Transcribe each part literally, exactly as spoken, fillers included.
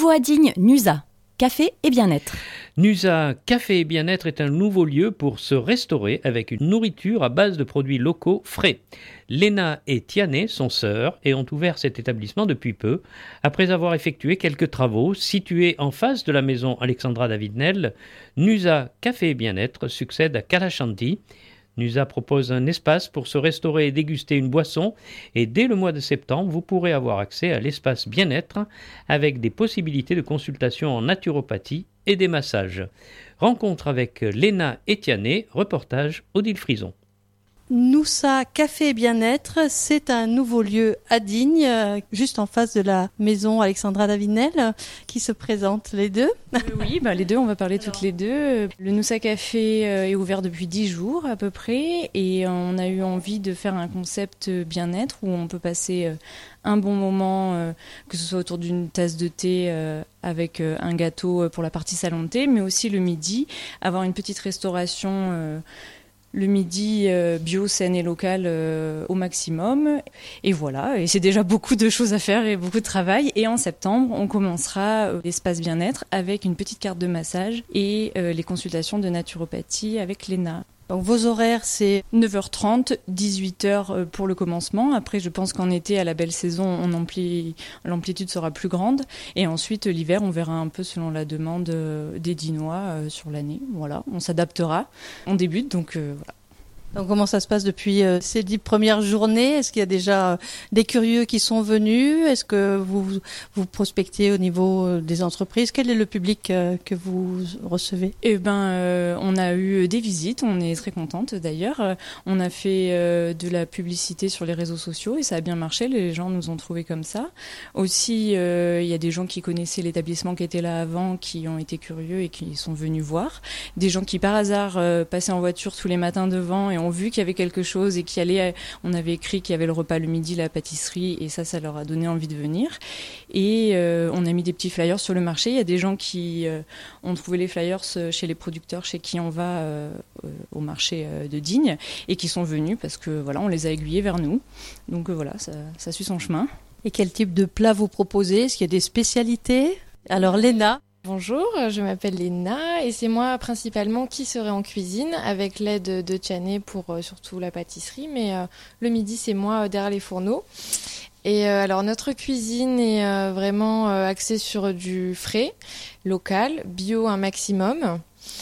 Bio à Digne, Nusa, café et bien-être. Nusa Café et Bien-être est un nouveau lieu pour se restaurer avec une nourriture à base de produits locaux frais. Léna et Tiané sont sœurs et ont ouvert cet établissement depuis peu. Après avoir effectué quelques travaux, situés en face de la maison Alexandra David-Nel, Nusa Café et Bien-être succède à Kalachanti. Nusa propose un espace pour se restaurer et déguster une boisson et dès le mois de septembre, vous pourrez avoir accès à l'espace bien-être avec des possibilités de consultation en naturopathie et des massages. Rencontre avec Léna et Tiané, reportage Odile Frison. Nusa Café et Bien-être, c'est un nouveau lieu à Digne, juste en face de la maison Alexandra David-Nel, qui se présentent les deux. Euh, oui, bah les deux, on va parler Alors. toutes les deux. Le Nusa Café est ouvert depuis dix jours à peu près et on a eu envie de faire un concept bien-être où on peut passer un bon moment, que ce soit autour d'une tasse de thé avec un gâteau pour la partie salon de thé, mais aussi le midi, avoir une petite restauration le midi euh, bio, saine et locale euh, au maximum. Et voilà, et c'est déjà beaucoup de choses à faire et beaucoup de travail. Et en septembre, on commencera euh, l'espace bien-être avec une petite carte de massage et euh, les consultations de naturopathie avec Léna. Donc vos horaires, c'est neuf heures trente, dix-huit heures pour le commencement. Après, je pense qu'en été, à la belle saison, on ampli... l'amplitude sera plus grande. Et ensuite, l'hiver, on verra un peu selon la demande des Dinois sur l'année. Voilà, on s'adaptera. On débute, donc euh, voilà. Donc comment ça se passe depuis euh, ces dix premières journées? Est-ce qu'il y a déjà euh, des curieux qui sont venus? Est-ce que vous vous prospectez au niveau euh, des entreprises? Quel est le public euh, que vous recevez? Eh ben, euh, on a eu des visites. On est très contente d'ailleurs. Euh, on a fait euh, de la publicité sur les réseaux sociaux et ça a bien marché. Les gens nous ont trouvés comme ça. Aussi, euh, il y a des gens qui connaissaient l'établissement qui était là avant, qui ont été curieux et qui sont venus voir. Des gens qui par hasard euh, passaient en voiture tous les matins devant et ont vu qu'il y avait quelque chose et qui allait, on avait écrit qu'il y avait le repas le midi, la pâtisserie et ça, ça leur a donné envie de venir. Et euh, on a mis des petits flyers sur le marché. Il y a des gens qui euh, ont trouvé les flyers chez les producteurs chez qui on va euh, au marché de Digne et qui sont venus parce que voilà, on les a aiguillés vers nous. Donc euh, voilà, ça, ça suit son chemin. Et quel type de plat vous proposez? Est-ce qu'il y a des spécialités? Alors Léna. Bonjour, je m'appelle Léna et c'est moi principalement qui serai en cuisine avec l'aide de Tiané pour euh, surtout la pâtisserie, mais euh, le midi c'est moi euh, derrière les fourneaux. Et euh, alors notre cuisine est euh, vraiment euh, axée sur du frais, local, bio un maximum.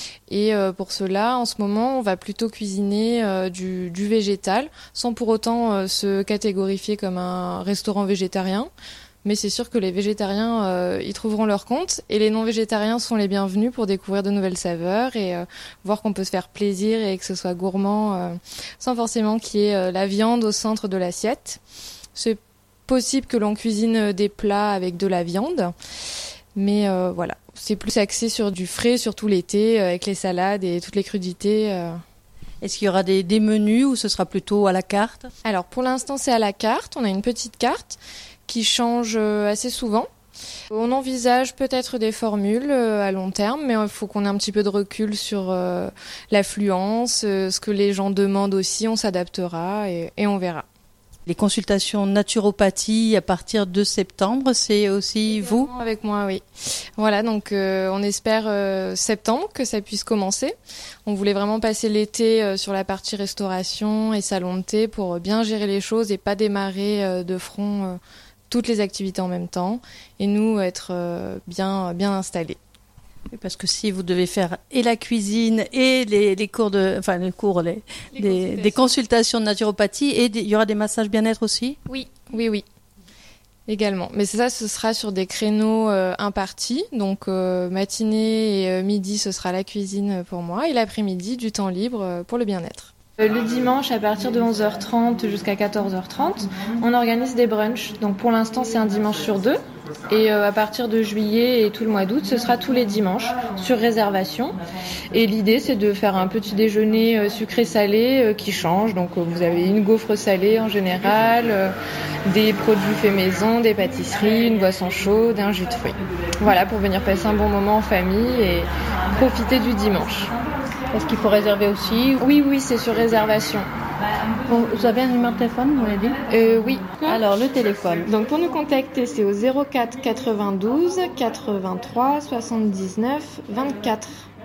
Et euh, pour cela, en ce moment, on va plutôt cuisiner euh, du, du végétal sans pour autant euh, se catégorifier comme un restaurant végétarien. Mais c'est sûr que les végétariens euh, y trouveront leur compte et les non-végétariens sont les bienvenus pour découvrir de nouvelles saveurs et euh, voir qu'on peut se faire plaisir et que ce soit gourmand euh, sans forcément qu'il y ait euh, la viande au centre de l'assiette. C'est possible que l'on cuisine des plats avec de la viande, mais euh, voilà, c'est plus axé sur du frais, surtout l'été, euh, avec les salades et toutes les crudités. Euh. Est-ce qu'il y aura des, des menus ou ce sera plutôt à la carte? Alors pour l'instant c'est à la carte, on a une petite carte qui change assez souvent. On envisage peut-être des formules à long terme, mais il faut qu'on ait un petit peu de recul sur euh, l'affluence, ce que les gens demandent aussi, on s'adaptera et, et on verra. Les consultations naturopathie à partir de septembre, c'est aussi vous? Avec moi, oui. Voilà, donc euh, on espère euh, septembre que ça puisse commencer. On voulait vraiment passer l'été euh, sur la partie restauration et salon de thé pour bien gérer les choses et pas démarrer euh, de front euh, toutes les activités en même temps et nous être euh, bien, bien installés. Parce que si vous devez faire et la cuisine et les, les cours de, enfin les cours, les, les des, consultations. des consultations de naturopathie et des, il y aura des massages bien-être aussi? Oui, oui, oui. Également. Mais ça, ce sera sur des créneaux euh, impartis. Donc euh, matinée et euh, midi, ce sera la cuisine pour moi et l'après-midi, du temps libre euh, pour le bien-être. Le dimanche, à partir de onze heures trente jusqu'à quatorze heures trente, on organise des brunchs. Donc pour l'instant, c'est un dimanche sur deux. Et euh, à partir de juillet et tout le mois d'août, ce sera tous les dimanches sur réservation. Et l'idée, c'est de faire un petit déjeuner euh, sucré-salé euh, qui change. Donc euh, vous avez une gaufre salée en général, euh, des produits faits maison, des pâtisseries, une boisson chaude, un jus de fruits. Voilà, pour venir passer un bon moment en famille et profiter du dimanche. Est-ce qu'il faut réserver aussi? Oui, oui, c'est sur réservation. Bon, vous avez un numéro de téléphone, vous m'avez dit euh, Oui. Alors, le téléphone. Donc, pour nous contacter, c'est au zéro quatre quatre-vingt-douze quatre-vingt-trois soixante-dix-neuf vingt-quatre.